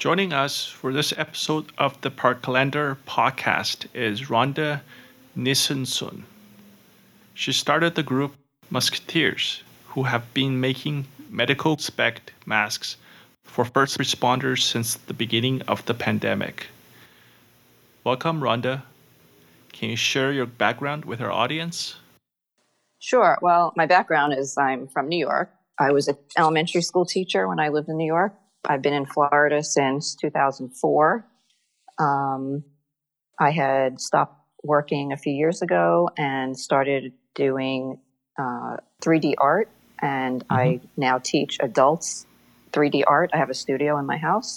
Joining us for this episode of the Park Calendar podcast is Rhonda Nissenson. She started the group Musketeers, who have been making medical spec masks for first responders since the beginning of the pandemic. Welcome, Rhonda. Can you share your background with our audience? Sure. Well, my background is I'm from New York. I was an elementary school teacher when I lived in New York. I've been in Florida since 2004. I had stopped working a few years ago and started doing 3D art, and I now teach adults 3D art. I have a studio in my house.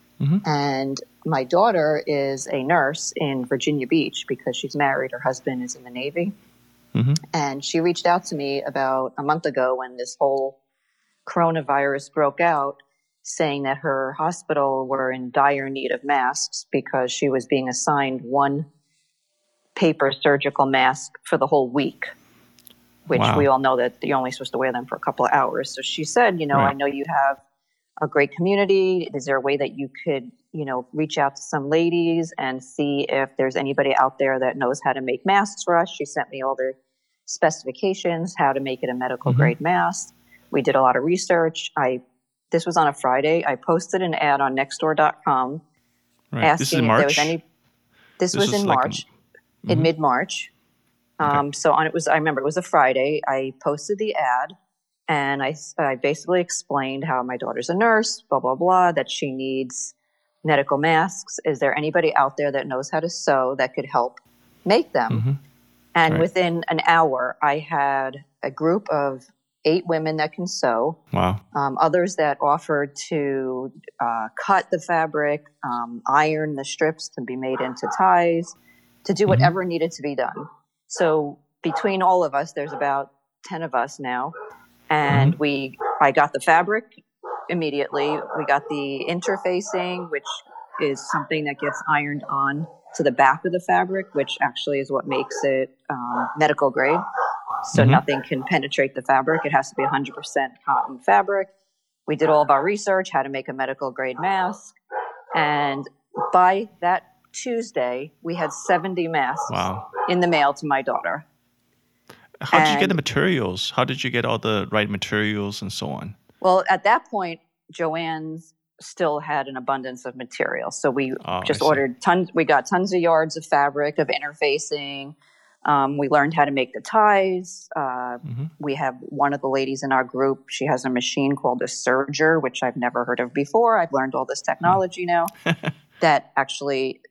And my daughter is a nurse in Virginia Beach because she's married. Her husband is in the Navy. And she reached out to me about a month ago when this whole coronavirus broke out, saying that her hospital were in dire need of masks because she was being assigned one paper surgical mask for the whole week, which we all know that you're only supposed to wear them for a couple of hours. So she said, I know you have a great community. Is there a way that you could, reach out to some ladies and see if there's anybody out there that knows how to make masks for us? She sent me all the specifications, how to make it a medical grade mask. We did a lot of research. This was on a Friday. I posted an ad on Nextdoor.com asking if there was any. This was in March, in mid-March. So I remember it was a Friday. I posted the ad, and I basically explained how my daughter's a nurse, blah, blah, blah, that she needs medical masks. Is there anybody out there that knows how to sew that could help make them? And within an hour, I had a group of 8 women that can sew. Wow. Others that offered to cut the fabric, iron the strips to be made into ties, to do whatever needed to be done. So between all of us, there's about 10 of us now. And I got the fabric immediately. We got the interfacing, which is something that gets ironed on to the back of the fabric, which actually is what makes it medical grade. So nothing can penetrate the fabric. It has to be 100% cotton fabric. We did all of our research, how to make a medical grade mask. And by that Tuesday, we had 70 masks in the mail to my daughter. How did you get the materials? How did you get all the right materials and so on? Well, at that point, Joann's still had an abundance of material. So we just ordered tons. We got tons of yards of fabric, of interfacing. We learned how to make the ties. We have one of the ladies in our group. She has a machine called a serger, which I've never heard of before. I've learned all this technology now that actually,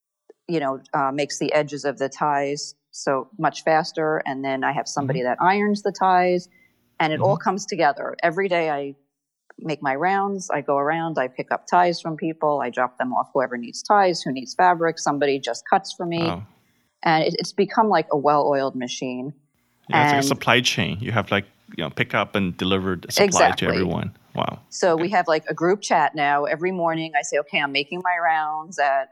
makes the edges of the ties so much faster. And then I have somebody that irons the ties, and it all comes together. Every day I make my rounds. I go around. I pick up ties from people. I drop them off. Whoever needs ties, who needs fabric, somebody just cuts for me. And it's become like a well-oiled machine. Yeah, it's like a supply chain. You have pick up and deliver the supply to everyone. Wow. So we have like a group chat now. Every morning I say, okay, I'm making my rounds at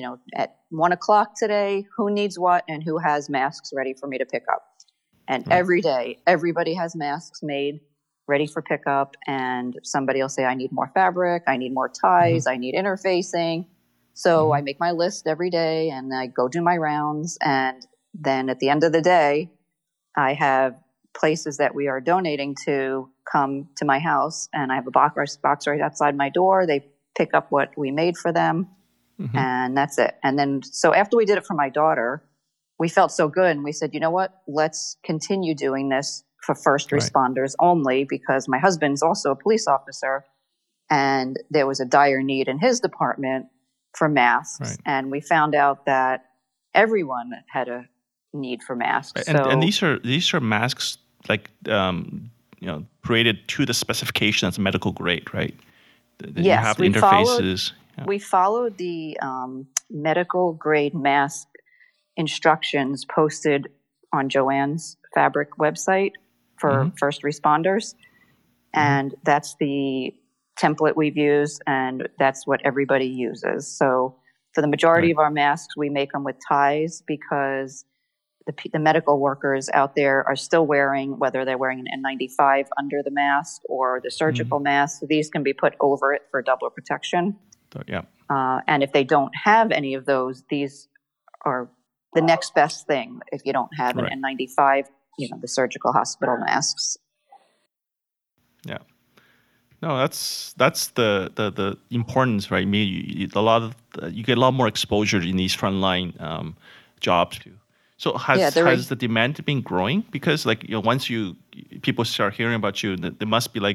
1:00 today. Who needs what and who has masks ready for me to pick up? And every day, everybody has masks made ready for pickup. And somebody will say, I need more fabric. I need more ties. I need interfacing. So I make my list every day and I go do my rounds. And then at the end of the day, I have places that we are donating to come to my house. And I have a box right outside my door. They pick up what we made for them. And that's it. And then, so after we did it for my daughter, we felt so good. And we said, you know what, let's continue doing this for first responders only, because my husband's also a police officer. And there was a dire need in his department for masks. And we found out that everyone had a need for masks. And these are masks created to the specification as medical grade, right? Yes, you have interfaces. We followed the medical grade mask instructions posted on Joann's fabric website for first responders. And that's the template we've used, and that's what everybody uses. So for the majority of our masks, we make them with ties because the medical workers out there are still wearing, whether they're wearing an N95 under the mask or the surgical mask. So these can be put over it for double protection. Yeah. And if they don't have any of those, these are the next best thing. If you don't have an Right. N95, the surgical hospital masks. Yeah. No, that's the importance, right? You get a lot more exposure in these frontline jobs. So has the demand been growing? Because once people start hearing about you, there must be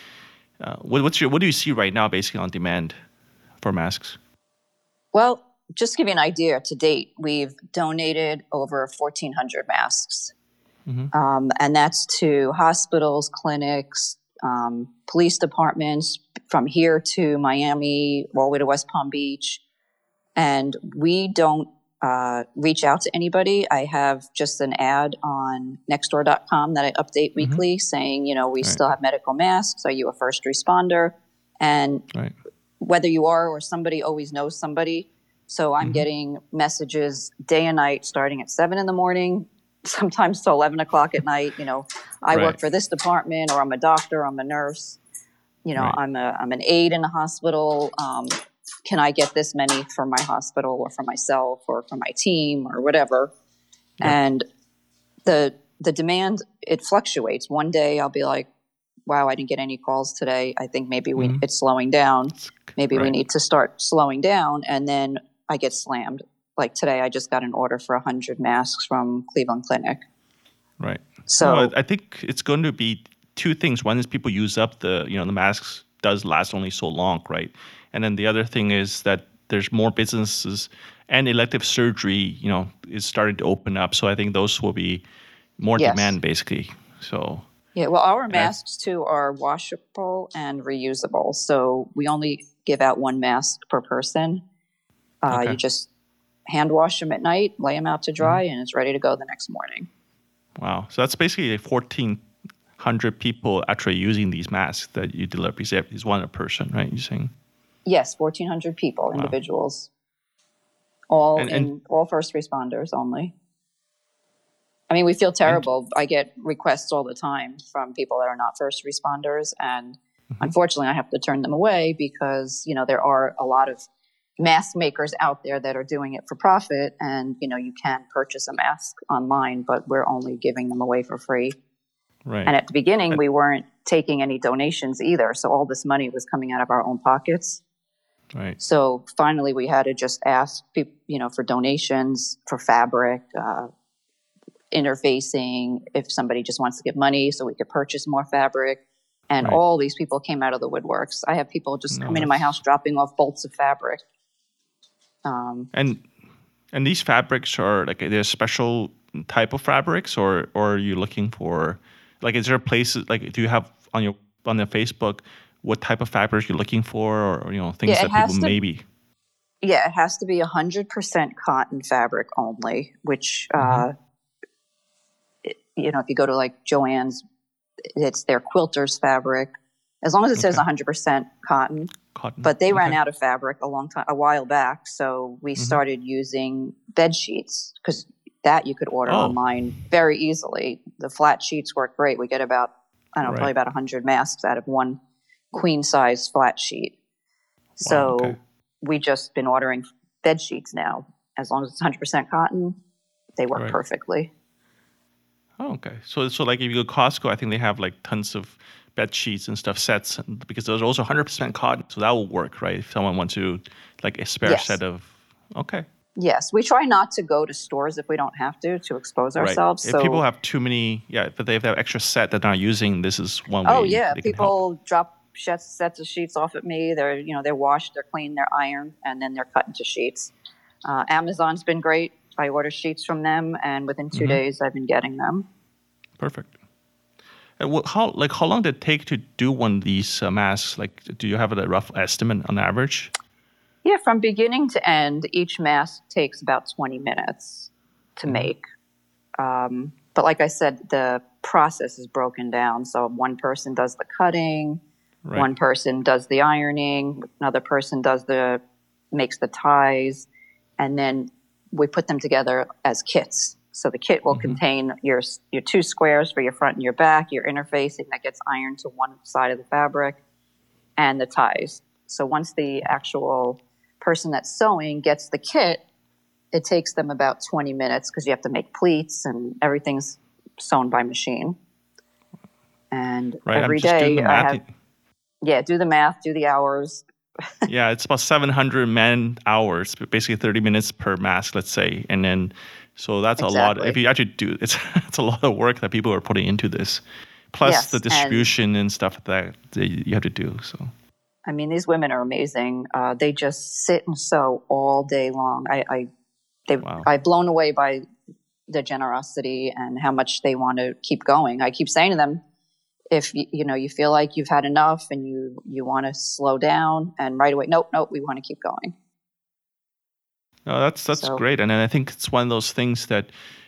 what do you see right now, basically on demand for masks? Well, just to give you an idea, to date, we've donated over 1,400 masks. Mm-hmm. And that's to hospitals, clinics, police departments, from here to Miami, all the way to West Palm Beach. And we don't reach out to anybody. I have just an ad on Nextdoor.com that I update weekly saying, we still have medical masks. Are you a first responder? And whether you are or somebody always knows somebody. So I'm getting messages day and night, starting at 7 a.m, sometimes till 11 o'clock at night. I work for this department, or I'm a doctor, I'm a nurse. I'm an aide in a hospital. Can I get this many for my hospital or for myself or for my team or whatever? Yeah. And the demand, it fluctuates. One day I'll be like, wow, I didn't get any calls today. I think maybe it's slowing down. Maybe we need to start slowing down. And then I get slammed. Like today, I just got an order for 100 masks from Cleveland Clinic. Right. So I think it's going to be two things. One is people use up the masks does last only so long, right? And then the other thing is that there's more businesses and elective surgery, is starting to open up. So I think those will be more demand, basically. So yeah, well, our masks too are washable and reusable. So we only give out one mask per person. You just hand wash them at night, lay them out to dry, and it's ready to go the next morning. Wow. So that's basically 1,400 people actually using these masks that you deliver. Is one a person, right? You're saying? Yes, 1,400 people, individuals. All first responders only. I mean, we feel terrible. I get requests all the time from people that are not first responders. And unfortunately, I have to turn them away because, there are a lot of mask makers out there that are doing it for profit. And, you can purchase a mask online, but we're only giving them away for free. Right. And at the beginning, we weren't taking any donations either. So all this money was coming out of our own pockets. Right. So finally, we had to just ask people, for donations, for fabric, interfacing, if somebody just wants to give money so we could purchase more fabric. And all these people came out of the woodworks. I have people just coming to my house dropping off bolts of fabric. And these fabrics are they're special type of fabrics, or are you looking for is there places do you have on the Facebook what type of fabrics you're looking for, or things that people maybe? Yeah, it has to be 100% cotton fabric only, which if you go to Joann's, it's their quilters fabric. As long as it says 100% cotton. But they ran out of fabric a while back, so we started using bed sheets because that you could order online very easily. The flat sheets work great. We get about probably about 100 masks out of one queen size flat sheet. So we just been ordering bed sheets now. As long as it's 100% cotton, they work perfectly. Oh, okay. So if you go to Costco, I think they have tons of bed sheets and stuff sets, because there's also 100% cotton, so that will work, right? If someone wants to a spare set of. Okay. Yes, we try not to go to stores if we don't have to expose ourselves. If people have too many, but they have that extra set that they're not using, this is one way. Oh yeah, people drop sets of sheets off at me. They're washed, they're clean, they're ironed, and then they're cut into sheets. Amazon's been great. I order sheets from them, and within 2 days, I've been getting them. Perfect. And how long did it take to do one of these masks? Do you have a rough estimate on average? Yeah, from beginning to end, each mask takes about 20 minutes to make. But like I said, the process is broken down. So one person does the cutting, one person does the ironing, another person makes the ties, and then we put them together as kits. So the kit will contain your two squares for your front and your back, your interfacing that gets ironed to one side of the fabric, and the ties. So once the actual person that's sewing gets the kit, it takes them about 20 minutes because you have to make pleats and everything's sewn by machine. And Right. every I'm just doing day the I math. have, do the math, do the hours. Yeah, it's about 700 man hours, basically 30 minutes per mask, let's say. And then, so that's a lot. If Exactly. you actually do, it's a lot of work that people are putting into this, plus the Yes. And distribution and stuff that you have to do. So, I mean, these women are amazing. They just sit and sew all day long. wow. I've blown away by the generosity and how much they want to keep going. I keep saying to them, if you feel like you've had enough and you want to slow down, and right away, nope, we want to keep going. No, that's So great, and then I think it's one of those things that,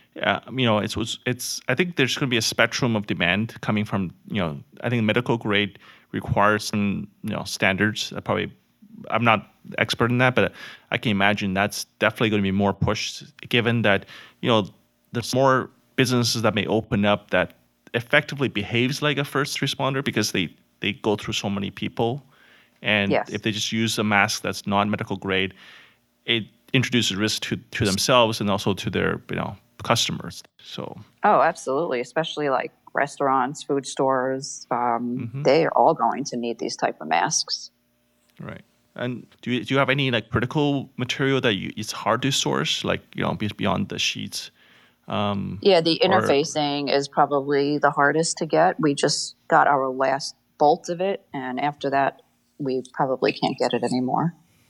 it's. I think there's going to be a spectrum of demand coming from. I think medical grade requires some standards. I'm not expert in that, but I can imagine that's definitely going to be more pushed, given that there's more businesses that may open up that effectively behaves like a first responder because they go through so many people, and yes. if they just use a mask that's non-medical grade, it introduces risk to themselves and also to their customers. So Oh, absolutely. Especially like restaurants, food stores, mm-hmm. they are all going to need these type of masks. Right. And do you have any like critical material that it's hard to source, like beyond the sheets? Yeah, the interfacing is probably the hardest to get. We just got our last bolt of it, and after that, we probably can't get it anymore.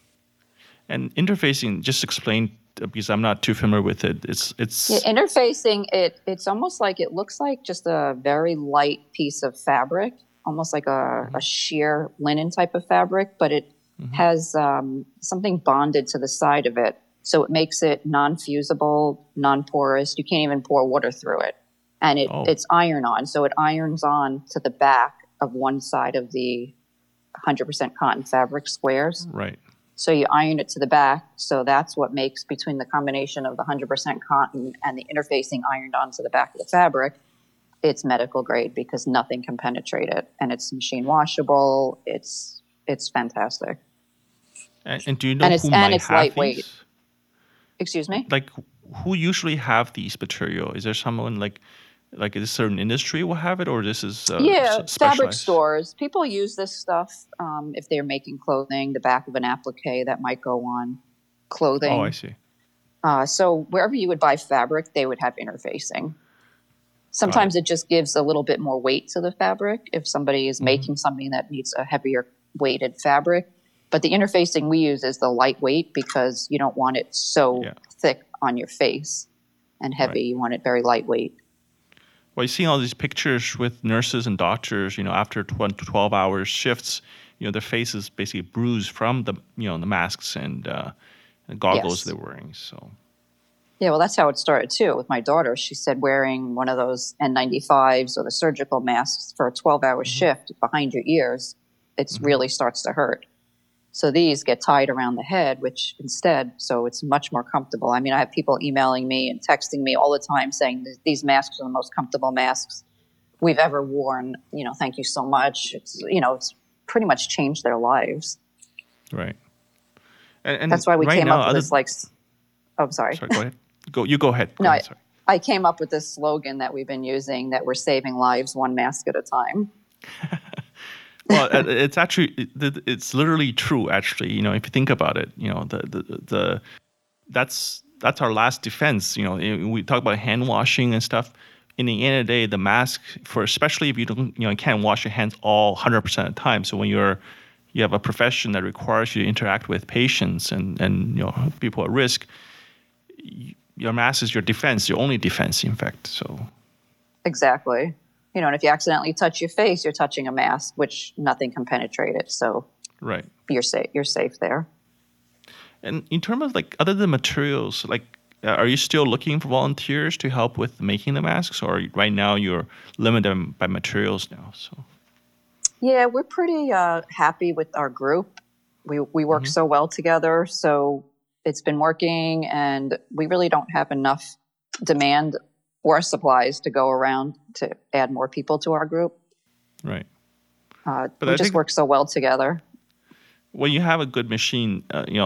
And interfacing, just explain, because I'm not too familiar with it. It's interfacing. It's almost like it looks like just a very light piece of fabric, almost like a sheer linen type of fabric, but it has something bonded to the side of it. So it makes it non-fusible, non-porous. You can't even pour water through it. And it's iron-on. So it irons on to the back of one side of the 100% cotton fabric squares. Right. So you iron it to the back. So that's what makes, between the combination of the 100% cotton and the interfacing ironed onto the back of the fabric, it's medical grade because nothing can penetrate it. And it's machine washable. It's fantastic. And do you know who might have lightweight. These? Excuse me? Like, who usually have these material? Is there someone like is a certain industry will have it, or this is fabric stores. People use this stuff if they're making clothing. The back of an applique that might go on clothing. Oh, I see. So wherever you would buy fabric, they would have interfacing. Sometimes it just gives a little bit more weight to the fabric if somebody is making something that needs a heavier weighted fabric. But the interfacing we use is the lightweight because you don't want it so thick on your face and heavy. Right. You want it very lightweight. Well, you see all these pictures with nurses and doctors, after 12-hour shifts, their faces basically bruised from the masks and goggles they're wearing. So. Yeah, well, that's how it started too with my daughter. She said wearing one of those N95s or the surgical masks for a 12-hour shift behind your ears, it really starts to hurt. So these get tied around the head, so it's much more comfortable. I mean, I have people emailing me and texting me all the time saying these masks are the most comfortable masks we've ever worn. Thank you so much. It's pretty much changed their lives. Right. And that's why we came up with this. Oh, sorry. Sorry, go ahead. You go ahead. No, I came up with this slogan that we've been using, that we're saving lives one mask at a time. Well, it's actually, it's literally true. Actually, if you think about it, that's our last defense. We talk about hand washing and stuff. In the end of the day, the mask, especially if you don't, you can't wash your hands all 100% of the time. So when you have a profession that requires you to interact with patients and people at risk, your mask is your defense, your only defense, in fact. So exactly. And if you accidentally touch your face, you're touching a mask, which nothing can penetrate it. So right, you're safe there. And in terms of other than materials, are you still looking for volunteers to help with making the masks, or right now you're limited by materials now? So yeah, we're pretty happy with our group. We work so well together, so it's been working, and we really don't have enough demand or supplies to go around to add more people to our group. Right. We just work so well together. when you have a good machine,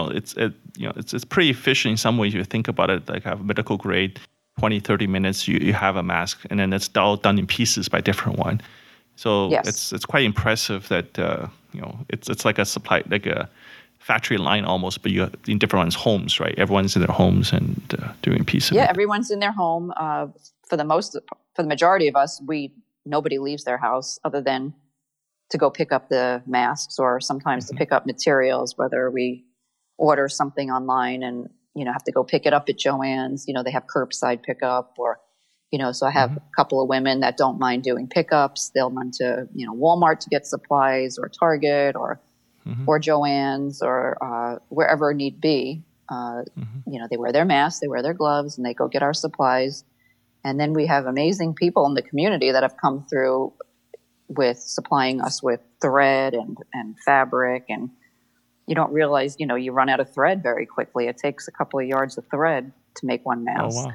it's pretty efficient in some ways. You think about it, like have medical grade, 20, 30 minutes, you have a mask, and then it's all done in pieces by different one. So Yes. it's quite impressive that it's like a supply, like a factory line almost, but you in different ones' homes, right? Everyone's in their homes and doing a piece of Yeah, it. everyone's in their home. For the majority of us, nobody leaves their house other than to go pick up the masks or sometimes to pick up materials, whether we order something online and, have to go pick it up at Joann's, they have curbside pickup or, so I have a couple of women that don't mind doing pickups. They'll run to, Walmart to get supplies or Target or Joann's or wherever need be. They wear their masks, they wear their gloves, and they go get our supplies. And then we have amazing people in the community that have come through with supplying us with thread and fabric. And you don't realize, you run out of thread very quickly. It takes a couple of yards of thread to make one mask. Oh, wow.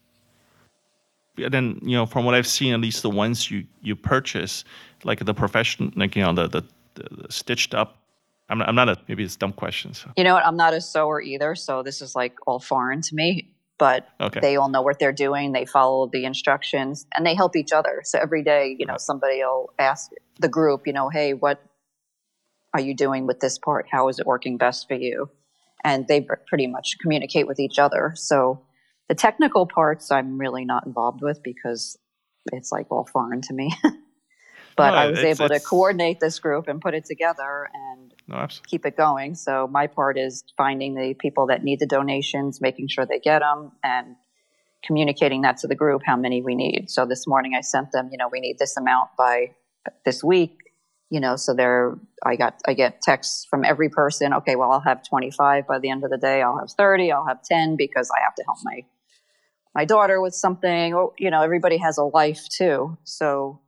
And then, from what I've seen, at least the ones you purchase, like the profession, like, the stitched up. I'm not maybe it's a dumb question. So. You know what? I'm not a sewer either. So this is like all foreign to me. But They all know what they're doing. They follow the instructions and they help each other. So every day, somebody will ask the group, hey, what are you doing with this part? How is it working best for you? And they pretty much communicate with each other. So the technical parts I'm really not involved with because it's like all foreign to me. But I was able to coordinate this group and put it together and keep it going. So my part is finding the people that need the donations, making sure they get them, and communicating that to the group, how many we need. So this morning I sent them, we need this amount by this week. So I get texts from every person. Okay, well, I'll have 25 by the end of the day. I'll have 30. I'll have 10 because I have to help my daughter with something. Or, everybody has a life too. So,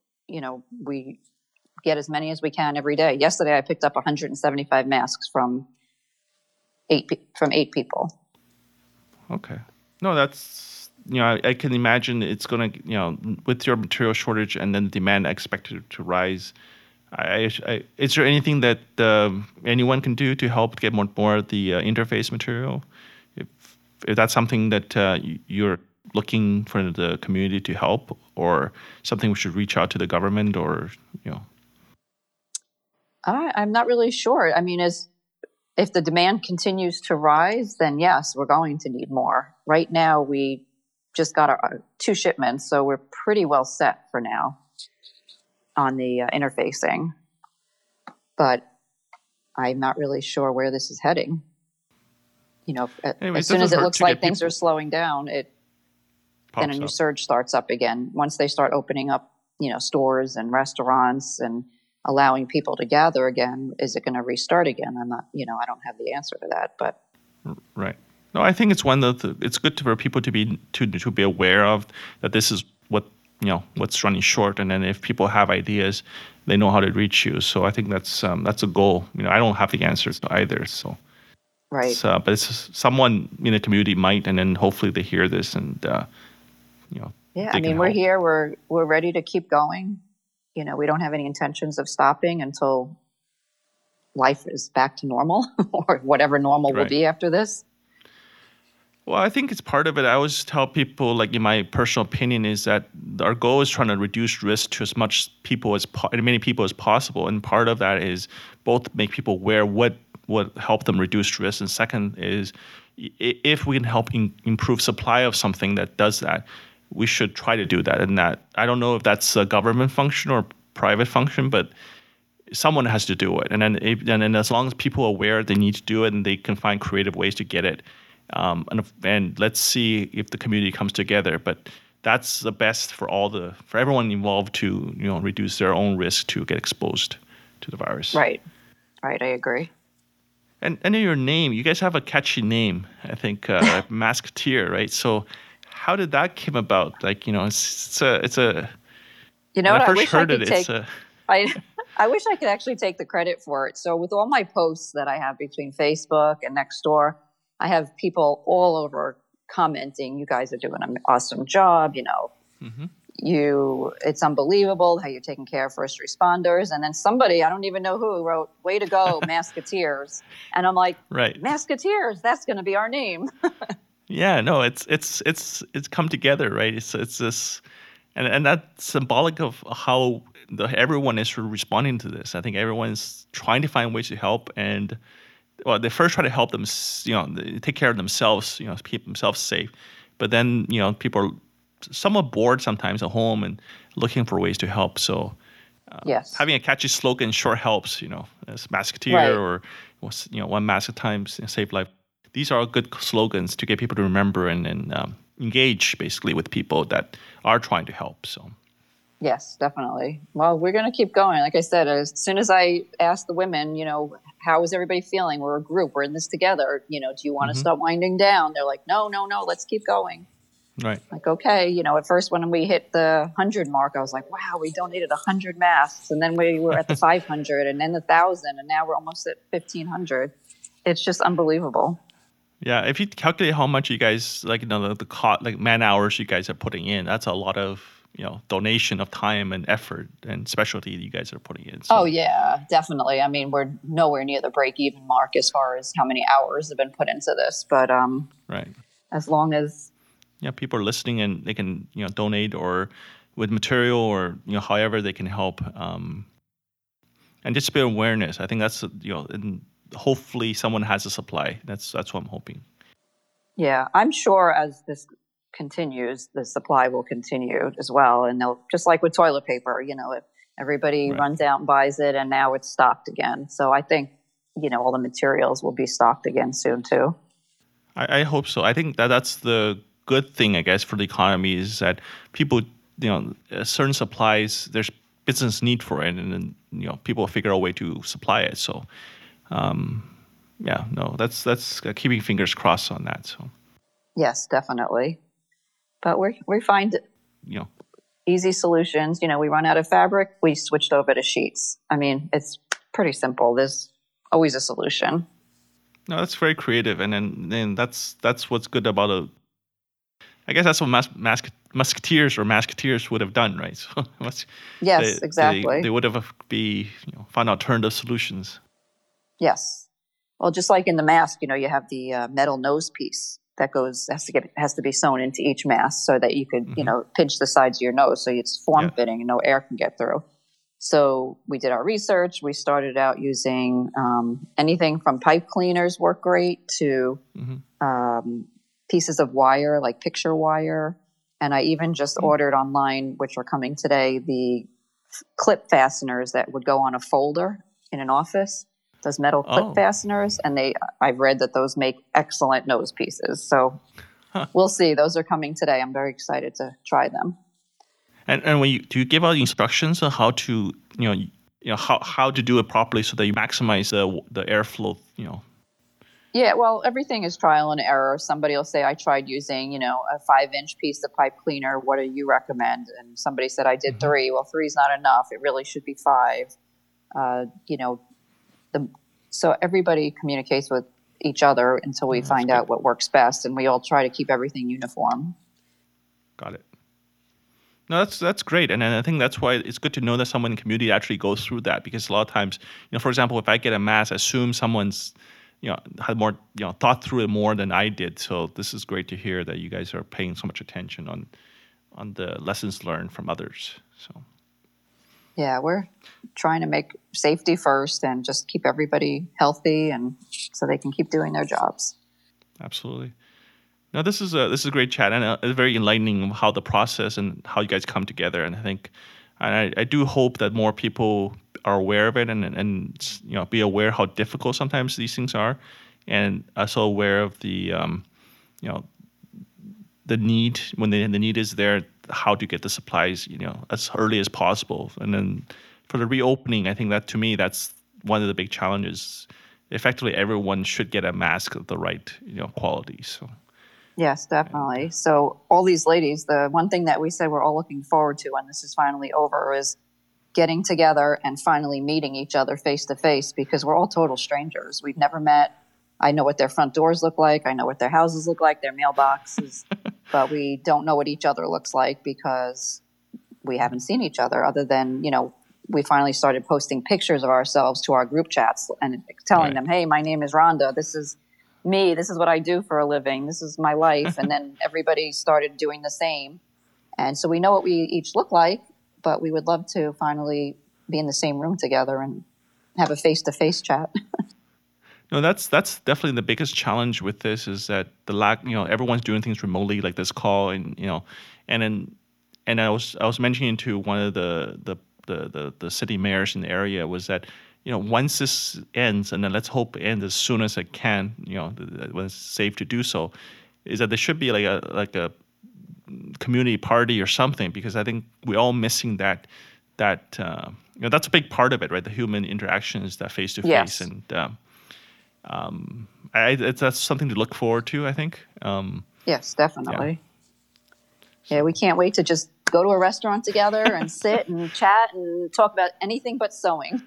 we get as many as we can every day. Yesterday, I picked up 175 masks from eight people. Okay. No, that's, I can imagine it's going to, with your material shortage and then demand expected to rise. Is there anything that anyone can do to help get more of the interface material? If that's something that you're looking for the community to help, or something we should reach out to the government, or I'm not really sure. I mean, if the demand continues to rise, then yes, we're going to need more. Right now, we just got our 2 shipments, so we're pretty well set for now on the interfacing. But I'm not really sure where this is heading. As soon as it looks like things are slowing down, then a new surge starts up again. Once they start opening up, stores and restaurants and allowing people to gather again, is it going to restart again? I'm not, I don't have the answer to that, but. Right. No, I think it's it's good for people to be aware of that. This is what's running short. And then if people have ideas, they know how to reach you. So I think that's a goal. I don't have the answers either. So. Right. But it's someone in the community might, and then hopefully they hear this and, Yeah, I mean, we're here. We're ready to keep going. We don't have any intentions of stopping until life is back to normal or whatever normal will be after this. Well, I think it's part of it. I always tell people, like in my personal opinion, is that our goal is trying to reduce risk to as many people as possible. And part of that is both make people aware what help them reduce risk. And second is if we can help improve supply of something that does that, we should try to do that. And that, I don't know if that's a government function or private function, but someone has to do it. And then as long as people are aware they need to do it and they can find creative ways to get it, and let's see if the community comes together. But that's the best for everyone involved to reduce their own risk to get exposed to the virus. Right. I agree. And your name, you guys have a catchy name, I think, Masketeer, right? So how did that came about? Like, it's a. When I first heard it, I wish I could actually take the credit for it. So with all my posts that I have between Facebook and Nextdoor, I have people all over commenting, "You guys are doing an awesome job. it's unbelievable how you're taking care of first responders. And then somebody, I don't even know who, wrote, "Way to go, Masketeers." And I'm like, Right. Masketeers, that's going to be our name. Yeah, no, it's come together, right? It's this, and that's symbolic of how everyone is responding to this. I think everyone's trying to find ways to help, and well, they first try to help them, they take care of themselves, keep themselves safe. But then, people are somewhat bored sometimes at home and looking for ways to help. So Yes. having a catchy slogan sure helps, as Masketeer Right. or, one mask at a time, save life. These are good slogans to get people to remember and engage basically with people that are trying to help. So. Yes, definitely. Well, we're going to keep going. Like I said, as soon as I asked the women, how is everybody feeling? We're a group. We're in this together. Do you want to start winding down? They're like, no, let's keep going. Right. Like, okay. At first when we hit the 100 mark, I was like, wow, we donated 100 masks. And then we were at the 500 and then the 1,000. And now we're almost at 1,500. It's just unbelievable. Yeah, if you calculate how much you guys the cost, man hours you guys are putting in, that's a lot of donation of time and effort and specialty you guys are putting in. So. Oh yeah, definitely. I mean, we're nowhere near the break-even mark as far as how many hours have been put into this, but right. As long as people are listening and they can donate or with material or however they can help, and just build awareness. I think that's and hopefully someone has a supply. That's what I'm hoping. Yeah, I'm sure as this continues, the supply will continue as well. And they'll, just like with toilet paper, if everybody runs out and buys it and now it's stocked again. So I think, all the materials will be stocked again soon too. I hope so. I think that's the good thing, I guess, for the economy is that people, certain supplies, there's business need for it, and then, people figure out a way to supply it. So, that's keeping fingers crossed on that. So. Yes, definitely. But we find easy solutions. We run out of fabric, we switched over to sheets. I mean, it's pretty simple. There's always a solution. No, that's very creative, and then that's what's good about I guess that's what Masketeers would have done, right? So yes, exactly. They would have found alternative solutions. Yes. Well, just like in the mask, you have the metal nose piece that has to be sewn into each mask so that you could, pinch the sides of your nose so it's form fitting and no air can get through. So we did our research. We started out using anything from pipe cleaners work great to pieces of wire, like picture wire. And I even just ordered online, which are coming today, the clip fasteners that would go on a folder in an office. Those metal clip fasteners, and I've read that those make excellent nose pieces. So we'll see. Those are coming today. I'm very excited to try them. And do you give out instructions on how to how to do it properly so that you maximize the airflow? Yeah, well, everything is trial and error. Somebody will say, I tried using a 5-inch piece of pipe cleaner. What do you recommend? And somebody said, I did 3. Well, 3 is not enough. It really should be 5. So everybody communicates with each other until we find out what works best, and we all try to keep everything uniform. Got it. No, that's great, and I think that's why it's good to know that someone in the community actually goes through that, because a lot of times, for example, if I get a mask, I assume someone's had more thought through it more than I did. So this is great to hear that you guys are paying so much attention on the lessons learned from others. So. Yeah, we're trying to make safety first and just keep everybody healthy, and so they can keep doing their jobs. Absolutely. No, this is a great chat, and it's very enlightening of how the process and how you guys come together. And I think, I do hope that more people are aware of it and be aware how difficult sometimes these things are, and also aware of the the need when the need is there, how to get the supplies as early as possible. And then for the reopening, I think that to me that's one of the big challenges. Effectively, everyone should get a mask of the right quality. So. Yes, definitely. So all these ladies, the one thing that we said we're all looking forward to when this is finally over is getting together and finally meeting each other face to face, because we're all total strangers. We've never met. I know what their front doors look like. I know what their houses look like, their mailboxes, but we don't know what each other looks like because we haven't seen each other than, we finally started posting pictures of ourselves to our group chats and telling them, hey, my name is Rhonda. This is me. This is what I do for a living. This is my life. And then everybody started doing the same. And so we know what we each look like, but we would love to finally be in the same room together and have a face-to-face chat. No, that's definitely the biggest challenge with this is that the lack, everyone's doing things remotely like this call and I was mentioning to one of the city mayors in the area was that, once this ends, and then let's hope it ends as soon as it can, when it's safe to do so, is that there should be like a community party or something, because I think we're all missing that that's a big part of it, right? The human interactions, that face to face, and that's something to look forward to, I think. Yes, definitely. Yeah, we can't wait to just go to a restaurant together and sit and chat and talk about anything but sewing.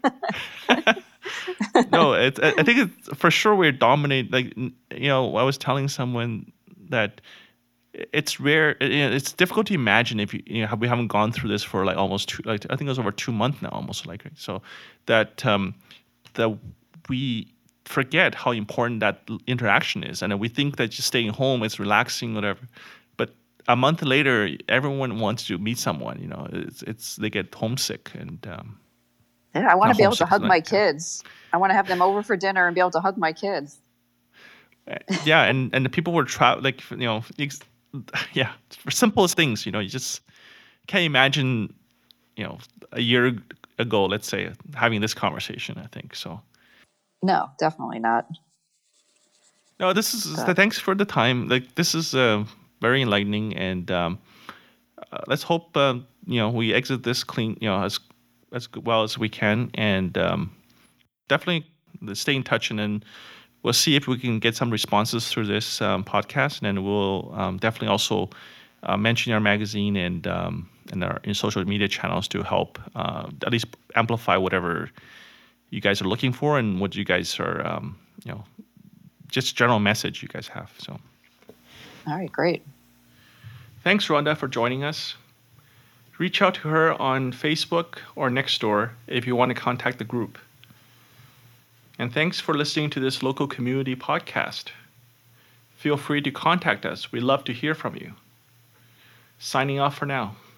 No, I think it's for sure we're dominate. Like, I was telling someone that it's rare. It's difficult to imagine if we haven't gone through this for like almost I think it was over 2 months now, almost like, right? So that we forget how important that interaction is, and we think that just staying home is relaxing, whatever. But a month later, everyone wants to meet someone. It's they get homesick, and I want to be able to hug my kids. I want to have them over for dinner and be able to hug my kids. Yeah, and the people were for simplest things, you just can't imagine, a year ago, let's say, having this conversation. I think so. No, definitely not. No, this is thanks for the time. Like, this is very enlightening, and let's hope we exit this clean, as well as we can, and definitely stay in touch, and then we'll see if we can get some responses through this podcast, and then we'll definitely also mention our magazine and our social media channels to help at least amplify whatever you guys are looking for and what you guys are, just general message you guys have. So, all right, great. Thanks, Rhonda, for joining us. Reach out to her on Facebook or Nextdoor if you want to contact the group. And thanks for listening to this local community podcast. Feel free to contact us. We'd love to hear from you. Signing off for now.